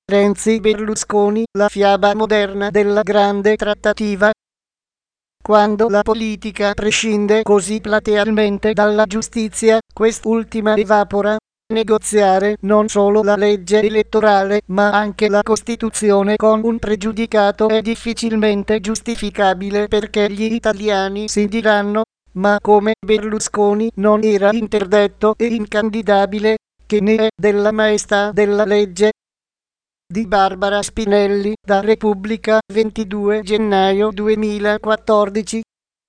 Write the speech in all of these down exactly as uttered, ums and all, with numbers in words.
Renzi-Berlusconi, la fiaba moderna della grande trattativa. Quando la politica prescinde così platealmente dalla giustizia, quest'ultima evapora. Negoziare non solo la legge elettorale, ma anche la Costituzione con un pregiudicato è difficilmente giustificabile, perché gli italiani si diranno: ma come Berlusconi non era interdetto e incandidabile, che ne è della maestà della legge? Di Barbara Spinelli, da Repubblica, ventidue gennaio duemilaquattordici.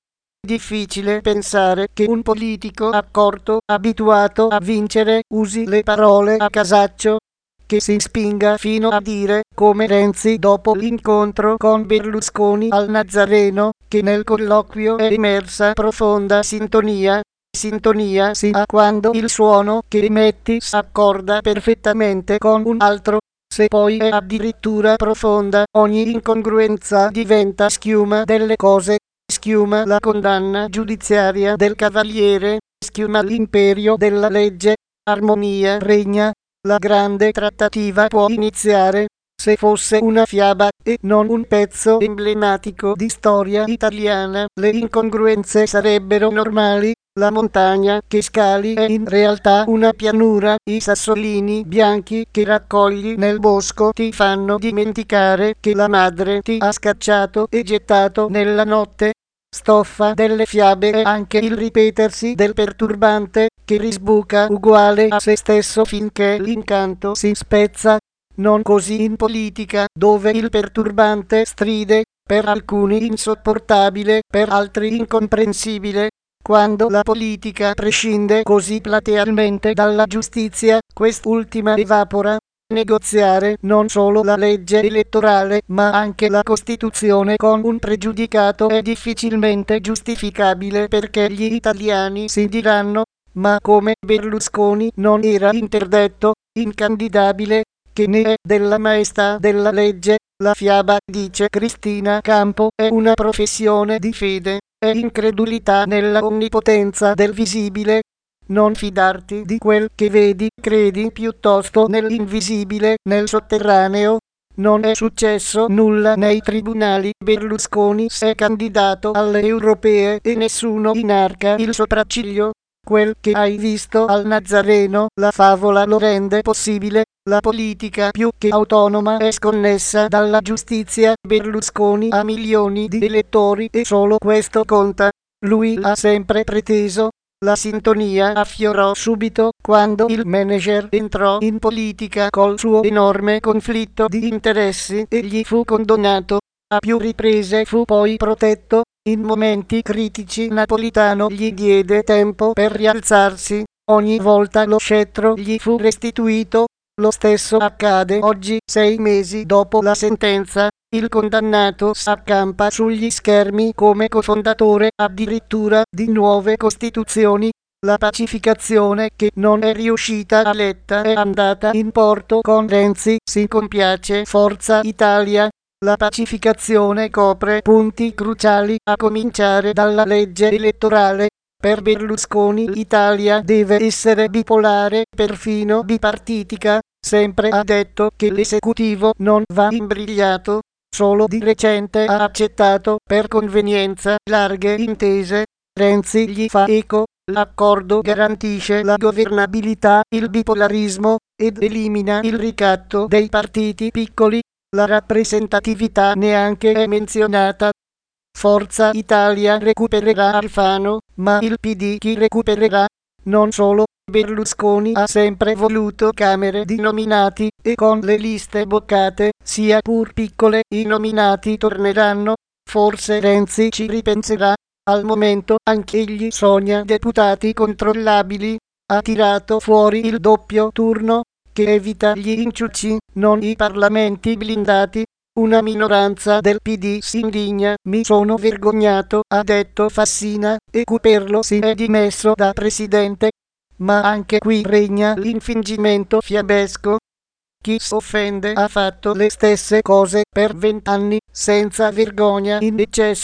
Difficile pensare che un politico accorto, abituato a vincere, usi le parole a casaccio, che si spinga fino a dire, come Renzi dopo l'incontro con Berlusconi al Nazareno, che nel colloquio è emersa profonda sintonia. Sintonia si ha quando il suono che emetti s'accorda perfettamente con un altro. Se poi è addirittura profonda, ogni incongruenza diventa schiuma delle cose. Schiuma la condanna giudiziaria del Cavaliere, schiuma l'imperio della legge, armonia regna, la grande trattativa può iniziare. Se fosse una fiaba e non un pezzo emblematico di storia italiana, le incongruenze sarebbero normali. La montagna che scali è in realtà una pianura, i sassolini bianchi che raccogli nel bosco ti fanno dimenticare che la madre ti ha scacciato e gettato nella notte. Stoffa delle fiabe è anche il ripetersi del perturbante, che risbuca uguale a se stesso finché l'incanto si spezza. Non così in politica, dove il perturbante stride, per alcuni insopportabile, per altri incomprensibile. Quando la politica prescinde così platealmente dalla giustizia, quest'ultima evapora. Negoziare non solo la legge elettorale, ma anche la Costituzione con un pregiudicato è difficilmente giustificabile, perché gli italiani si diranno: ma come Berlusconi non era interdetto, incandidabile, che ne è della maestà della legge? La fiaba, dice Cristina Campo, è una professione di fede, è incredulità nella onnipotenza del visibile. Non fidarti di quel che vedi, credi piuttosto nell'invisibile, nel sotterraneo. Non è successo nulla nei tribunali. Berlusconi s'è candidato alle europee e nessuno inarca il sopracciglio. Quel che hai visto al Nazareno, la favola lo rende possibile. La politica più che autonoma è sconnessa dalla giustizia. Berlusconi ha milioni di elettori e solo questo conta. Lui ha sempre preteso. La sintonia affiorò subito quando il manager entrò in politica col suo enorme conflitto di interessi e gli fu condonato. A più riprese fu poi protetto. In momenti critici Napolitano gli diede tempo per rialzarsi. Ogni volta lo scettro gli fu restituito. Lo stesso accade oggi, sei mesi dopo la sentenza. Il condannato s'accampa sugli schermi come cofondatore addirittura di nuove costituzioni. La pacificazione che non è riuscita a Letta è andata in porto con Renzi, si compiace Forza Italia. La pacificazione copre punti cruciali, a cominciare dalla legge elettorale. Per Berlusconi l'Italia deve essere bipolare, perfino bipartitica. Sempre ha detto che l'esecutivo non va imbrigliato. Solo di recente ha accettato, per convenienza, larghe intese. Renzi gli fa eco. L'accordo garantisce la governabilità, il bipolarismo, ed elimina il ricatto dei partiti piccoli. La rappresentatività neanche è menzionata. Forza Italia recupererà Alfano, ma il P D chi recupererà? Non solo. Berlusconi ha sempre voluto camere di nominati, e con le liste boccate, sia pur piccole, i nominati torneranno. Forse Renzi ci ripenserà. Al momento anch'egli sogna deputati controllabili. Ha tirato fuori il doppio turno, che evita gli inciuci, non i parlamenti blindati. Una minoranza del P D si indigna. Mi sono vergognato, ha detto Fassina, e Cuperlo si è dimesso da presidente. Ma anche qui regna l'infingimento fiabesco. Chi s'offende ha fatto le stesse cose per vent'anni, senza vergogna in eccesso.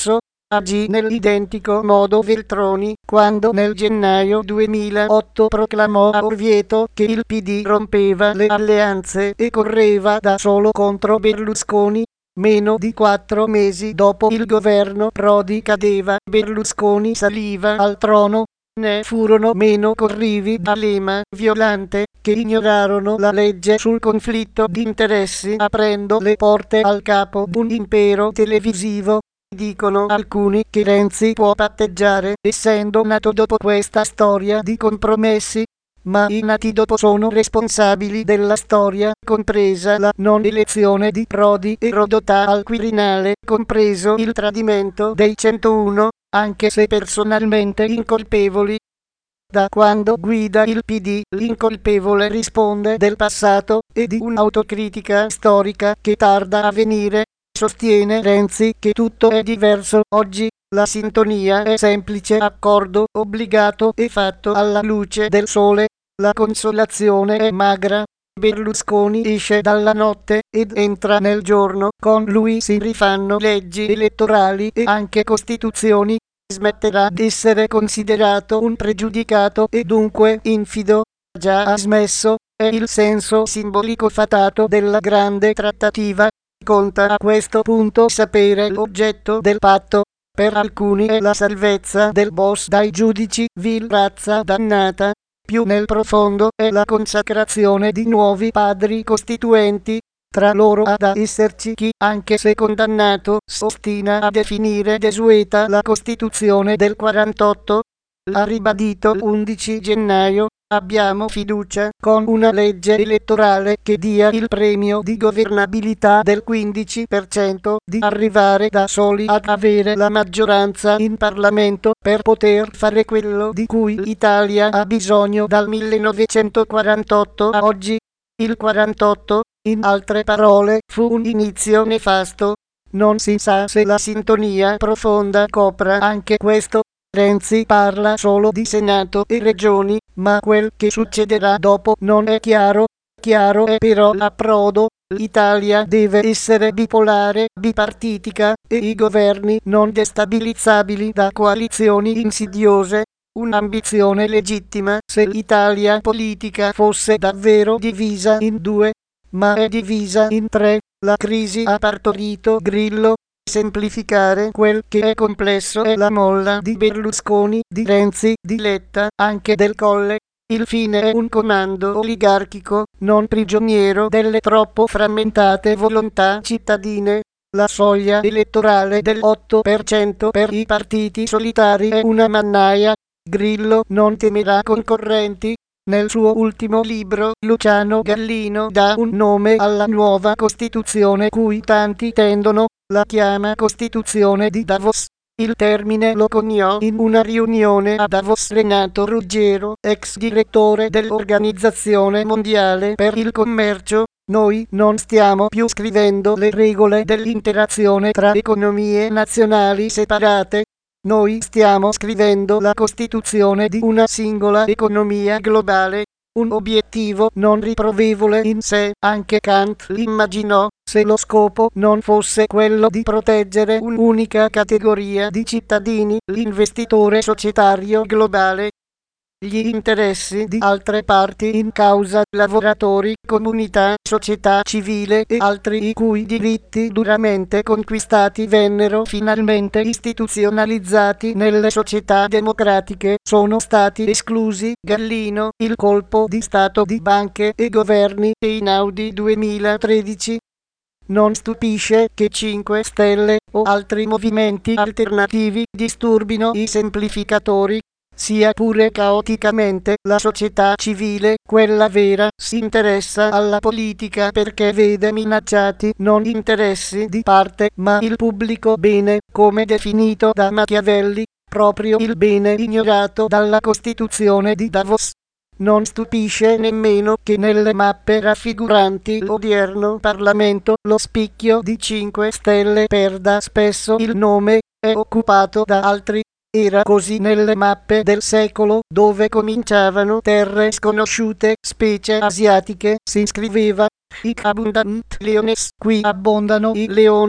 agì nell'identico modo Veltroni, quando nel gennaio duemilaotto proclamò a Orvieto che il P D rompeva le alleanze e correva da solo contro Berlusconi. Meno di quattro mesi dopo il governo Prodi cadeva, Berlusconi saliva al trono. Ne furono meno Corrivi, D'Alema, Violante, che ignorarono la legge sul conflitto di interessi, aprendo le porte al capo d'un impero televisivo. Dicono alcuni che Renzi può patteggiare, essendo nato dopo questa storia di compromessi, ma i nati dopo sono responsabili della storia, compresa la non elezione di Prodi e Rodotà al Quirinale, compreso il tradimento dei centouno, anche se personalmente incolpevoli. Da quando guida il P D, l'incolpevole risponde del passato e di un'autocritica storica che tarda a venire. Sostiene Renzi che tutto è diverso oggi, la sintonia è semplice accordo obbligato e fatto alla luce del sole, la consolazione è magra. Berlusconi esce dalla notte ed entra nel giorno, con lui si rifanno leggi elettorali e anche costituzioni. Smetterà d'essere considerato un pregiudicato e dunque infido. Già ha smesso, è il senso simbolico fatato della grande trattativa. Conta a questo punto sapere l'oggetto del patto. Per alcuni è la salvezza del boss dai giudici, vil razza dannata. Più nel profondo è la consacrazione di nuovi padri costituenti. Tra loro ha da esserci chi, anche se condannato, s'ostina a definire desueta la Costituzione del quarantotto. L'ha ribadito l'undici gennaio. Abbiamo fiducia con una legge elettorale che dia il premio di governabilità del quindici per cento, di arrivare da soli ad avere la maggioranza in Parlamento per poter fare quello di cui l'Italia ha bisogno dal millenovecentoquarantotto a oggi. Il quarantotto, in altre parole, fu un inizio nefasto. Non si sa se la sintonia profonda copra anche questo. Renzi parla solo di Senato e Regioni, ma quel che succederà dopo non è chiaro. Chiaro è però l'approdo. L'Italia deve essere bipolare, bipartitica, e i governi non destabilizzabili da coalizioni insidiose. Un'ambizione legittima se l'Italia politica fosse davvero divisa in due, ma è divisa in tre. La crisi ha partorito Grillo. Semplificare quel che è complesso è la molla di Berlusconi, di Renzi, di Letta, anche del Colle. Il fine è un comando oligarchico, non prigioniero delle troppo frammentate volontà cittadine. La soglia elettorale del otto per cento per i partiti solitari è una mannaia. Grillo non temerà concorrenti. Nel suo ultimo libro, Luciano Gallino dà un nome alla nuova Costituzione cui tanti tendono, la chiama Costituzione di Davos. Il termine lo coniò in una riunione a Davos Renato Ruggero, ex direttore dell'Organizzazione Mondiale per il Commercio. Noi non stiamo più scrivendo le regole dell'interazione tra economie nazionali separate. Noi stiamo scrivendo la costituzione di una singola economia globale, un obiettivo non riprovevole in sé. Anche Kant l'immaginò, se lo scopo non fosse quello di proteggere un'unica categoria di cittadini, l'investitore societario globale. Gli interessi di altre parti in causa, lavoratori, comunità, società civile e altri i cui diritti duramente conquistati vennero finalmente istituzionalizzati nelle società democratiche, sono stati esclusi. Gallino, il colpo di Stato di banche e governi, Einaudi duemilatredici. Non stupisce che cinque Stelle o altri movimenti alternativi disturbino i semplificatori. Sia pure caoticamente, la società civile, quella vera, si interessa alla politica perché vede minacciati non interessi di parte, ma il pubblico bene, come definito da Machiavelli, proprio il bene ignorato dalla Costituzione di Davos. Non stupisce nemmeno che nelle mappe raffiguranti l'odierno Parlamento lo spicchio di cinque Stelle perda spesso il nome, è occupato da altri. Era così nelle mappe del secolo, dove cominciavano terre sconosciute, specie asiatiche, si scriveva hic abundant leones, qui abbondano i leoni.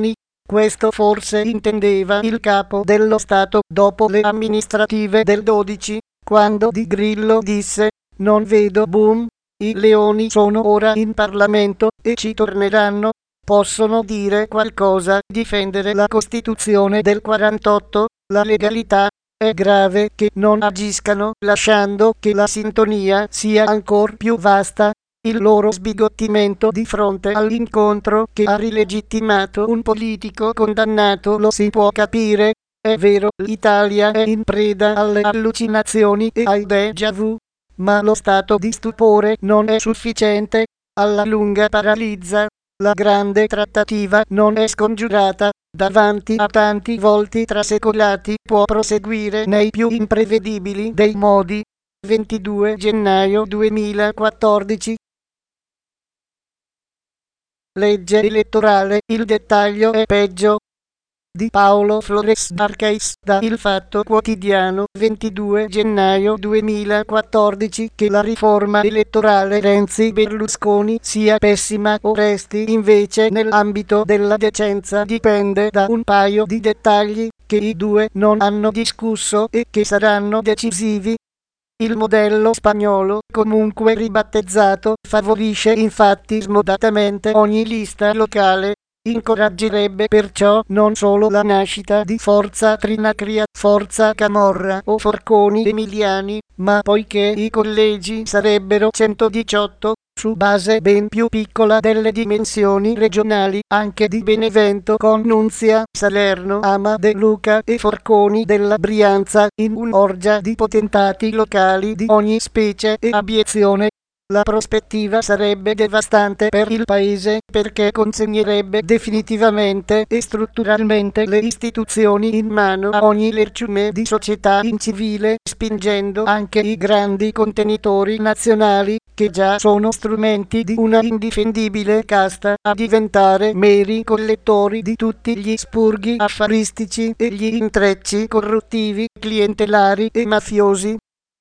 Questo forse intendeva il capo dello Stato dopo le amministrative del dodici, quando Di Grillo disse: "Non vedo boom, i leoni sono ora in Parlamento e ci torneranno, possono dire qualcosa, difendere la Costituzione del quarantotto, la legalità. È grave che non agiscano lasciando che la sintonia sia ancor più vasta." Il loro sbigottimento di fronte all'incontro che ha rilegittimato un politico condannato lo si può capire. È vero, l'Italia è in preda alle allucinazioni e ai déjà vu, ma lo stato di stupore non è sufficiente, alla lunga paralizza. La grande trattativa non è scongiurata, davanti a tanti volti trasecolati può proseguire nei più imprevedibili dei modi. ventidue gennaio duemilaquattordici. Legge elettorale, il dettaglio è peggio. Di Paolo Flores Arcais, da Il Fatto Quotidiano, ventidue gennaio duemilaquattordici. Che la riforma elettorale Renzi-Berlusconi sia pessima o resti invece nell'ambito della decenza dipende da un paio di dettagli che i due non hanno discusso e che saranno decisivi. Il modello spagnolo, comunque ribattezzato, favorisce infatti smodatamente ogni lista locale. Incoraggerebbe perciò non solo la nascita di Forza Trinacria, Forza Camorra o Forconi Emiliani, ma poiché i collegi sarebbero centodiciotto, su base ben più piccola delle dimensioni regionali, anche di Benevento con Nunzia, Salerno, Ama De Luca e Forconi della Brianza, in un'orgia di potentati locali di ogni specie e abiezione. La prospettiva sarebbe devastante per il paese, perché consegnerebbe definitivamente e strutturalmente le istituzioni in mano a ogni lerciume di società incivile, spingendo anche i grandi contenitori nazionali, che già sono strumenti di una indifendibile casta, a diventare meri collettori di tutti gli spurghi affaristici e gli intrecci corruttivi, clientelari e mafiosi.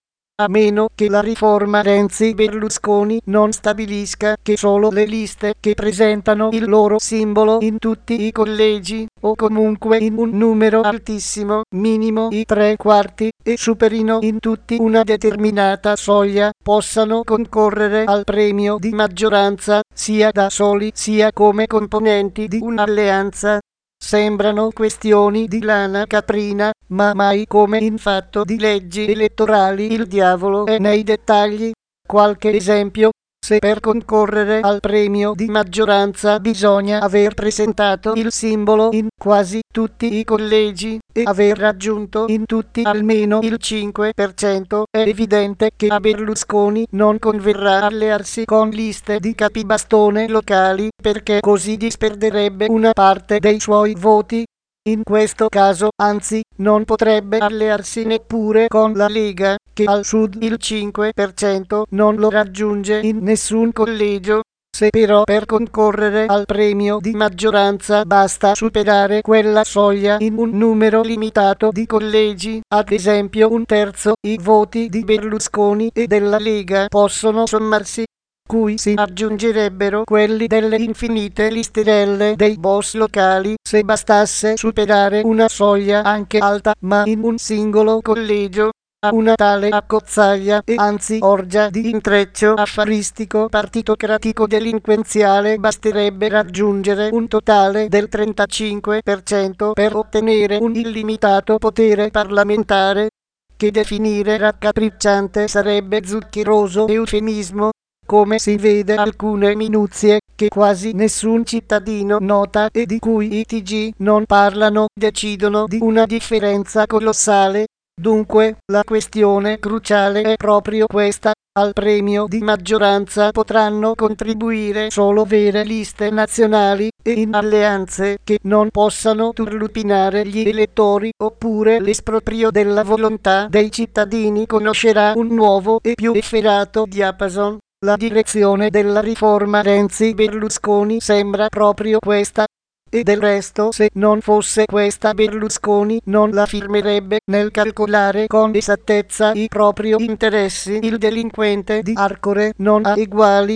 A meno che la riforma Renzi-Berlusconi non stabilisca che solo le liste che presentano il loro simbolo in tutti i collegi, o comunque in un numero altissimo, minimo i tre quarti, e superino in tutti una determinata soglia, possano concorrere al premio di maggioranza, sia da soli sia come componenti di un'alleanza. Sembrano questioni di lana caprina, ma mai come in fatto di leggi elettorali il diavolo è nei dettagli. Qualche esempio: se per concorrere al premio di maggioranza bisogna aver presentato il simbolo in quasi tutti i collegi e aver raggiunto in tutti almeno il cinque per cento, è evidente che a Berlusconi non converrà allearsi con liste di capibastone locali, perché così disperderebbe una parte dei suoi voti. In questo caso, anzi, non potrebbe allearsi neppure con la Lega, che al sud il cinque per cento non lo raggiunge in nessun collegio. Se però per concorrere al premio di maggioranza basta superare quella soglia in un numero limitato di collegi, ad esempio un terzo, i voti di Berlusconi e della Lega possono sommarsi, cui si aggiungerebbero quelli delle infinite listerelle dei boss locali, se bastasse superare una soglia anche alta, ma in un singolo collegio. A una tale accozzaglia e anzi orgia di intreccio affaristico partitocratico delinquenziale basterebbe raggiungere un totale del trentacinque per cento per ottenere un illimitato potere parlamentare, che definire raccapricciante sarebbe zuccheroso eufemismo. Come si vede, alcune minuzie che quasi nessun cittadino nota e di cui i T G non parlano decidono di una differenza colossale. Dunque, la questione cruciale è proprio questa: al premio di maggioranza potranno contribuire solo vere liste nazionali e in alleanze che non possano turlupinare gli elettori, oppure l'esproprio della volontà dei cittadini conoscerà un nuovo e più efferato diapason. La direzione della riforma Renzi-Berlusconi sembra proprio questa. E del resto, se non fosse questa, Berlusconi non la firmerebbe. Nel calcolare con esattezza i propri interessi il delinquente di Arcore non ha eguali.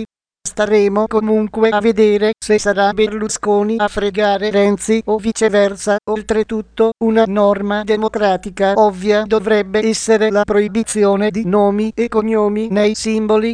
Staremo comunque a vedere se sarà Berlusconi a fregare Renzi o viceversa. Oltretutto, una norma democratica ovvia dovrebbe essere la proibizione di nomi e cognomi nei simboli.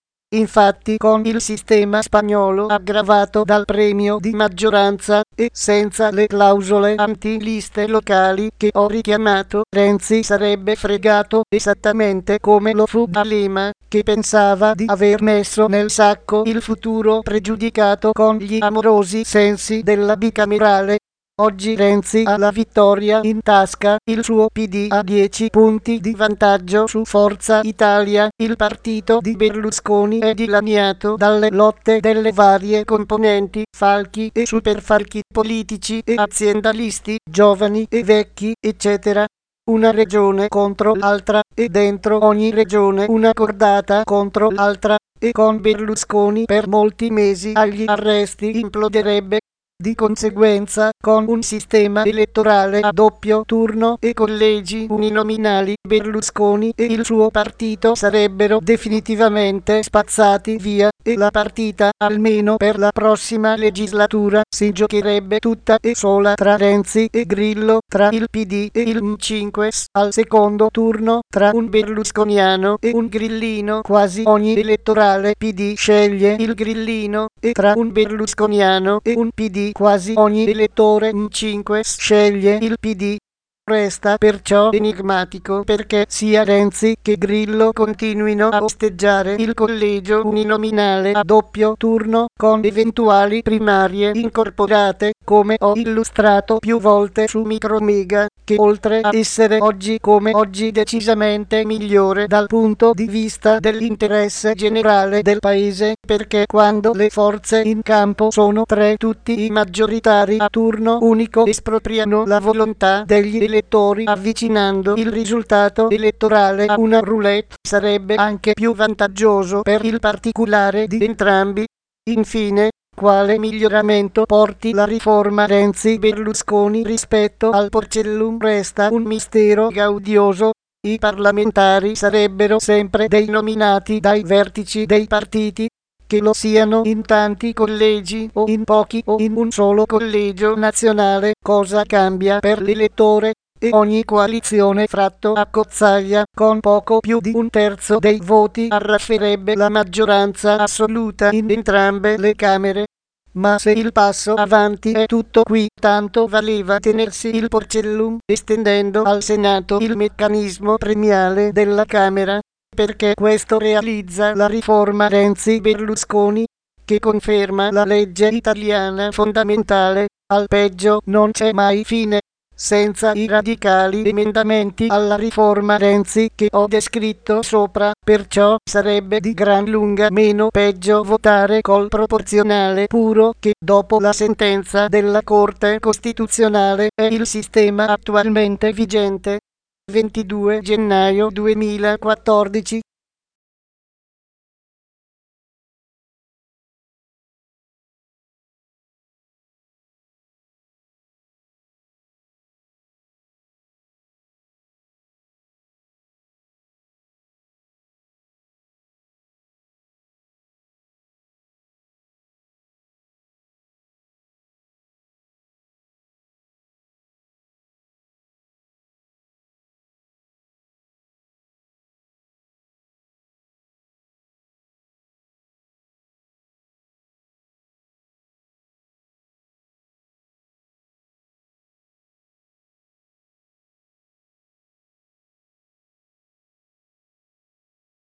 Infatti, con il sistema spagnolo aggravato dal premio di maggioranza e senza le clausole anti-liste locali che ho richiamato, Renzi sarebbe fregato esattamente come lo fu D'Alema, che pensava di aver messo nel sacco il futuro pregiudicato con gli amorosi sensi della bicamerale. Oggi Renzi ha la vittoria in tasca, il suo P D ha dieci punti di vantaggio su Forza Italia, il partito di Berlusconi è dilaniato dalle lotte delle varie componenti, falchi e superfalchi politici e aziendalisti, giovani e vecchi, eccetera. Una regione contro l'altra, e dentro ogni regione una cordata contro l'altra, e con Berlusconi per molti mesi agli arresti imploderebbe. Di conseguenza, con un sistema elettorale a doppio turno e collegi uninominali, Berlusconi e il suo partito sarebbero definitivamente spazzati via e la partita, almeno per la prossima legislatura, si giocherebbe tutta e sola tra Renzi e Grillo, tra il P D e il M cinque S, al secondo turno, tra un berlusconiano e un grillino. Quasi ogni elettorale P D sceglie il grillino, e tra un berlusconiano e un P D quasi ogni elettore M cinque S sceglie il P D. Resta perciò enigmatico perché sia Renzi che Grillo continuino a osteggiare il collegio uninominale a doppio turno con eventuali primarie incorporate, come ho illustrato più volte su Micromega, che oltre a essere oggi come oggi decisamente migliore dal punto di vista dell'interesse generale del paese, perché quando le forze in campo sono tre, tutti i maggioritari a turno unico espropriano la volontà degli elettori avvicinando il risultato elettorale a una roulette, sarebbe anche più vantaggioso per il particolare di entrambi. Infine, quale miglioramento porti la riforma Renzi-Berlusconi rispetto al Porcellum resta un mistero gaudioso. I parlamentari sarebbero sempre dei nominati dai vertici dei partiti, che lo siano in tanti collegi o in pochi o in un solo collegio nazionale. Cosa cambia per l'elettore? E ogni coalizione fratto a cozzaglia con poco più di un terzo dei voti arrafferebbe la maggioranza assoluta in entrambe le Camere. Ma se il passo avanti è tutto qui, tanto valeva tenersi il Porcellum, estendendo al Senato il meccanismo premiale della Camera, perché questo realizza la riforma Renzi-Berlusconi, che conferma la legge italiana fondamentale: al peggio non c'è mai fine. Senza i radicali emendamenti alla riforma Renzi che ho descritto sopra, perciò sarebbe di gran lunga meno peggio votare col proporzionale puro, che dopo la sentenza della Corte Costituzionale è il sistema attualmente vigente. ventidue gennaio duemilaquattordici